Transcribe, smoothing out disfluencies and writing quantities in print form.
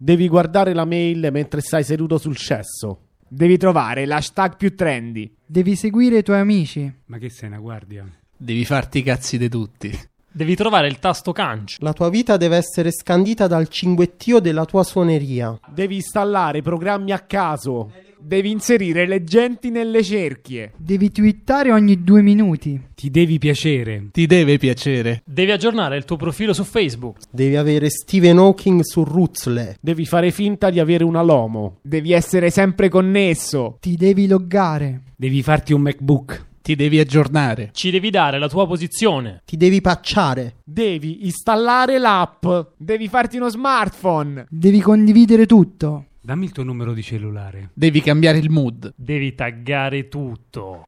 Devi guardare la mail mentre stai seduto sul cesso. Devi trovare l'hashtag più trendy. Devi seguire i tuoi amici. Ma che sei, una guardia? Devi farti i cazzi di tutti. Devi trovare il tasto canc. La tua vita deve essere scandita dal cinguettio della tua suoneria. Devi installare programmi a caso. Devi inserire le genti nelle cerchie. Devi twittare ogni 2 minuti. Ti devi piacere. Ti deve piacere. Devi aggiornare il tuo profilo su Facebook. Devi avere Stephen Hawking su Ruzzle. Devi fare finta di avere una Lomo. Devi essere sempre connesso. Ti devi loggare. Devi farti un MacBook. Ti devi aggiornare. Ci devi dare la tua posizione. Ti devi patchare. Devi installare l'app. Devi farti uno smartphone. Devi condividere tutto. Dammi il tuo numero di cellulare. Devi cambiare il mood. Devi taggare tutto.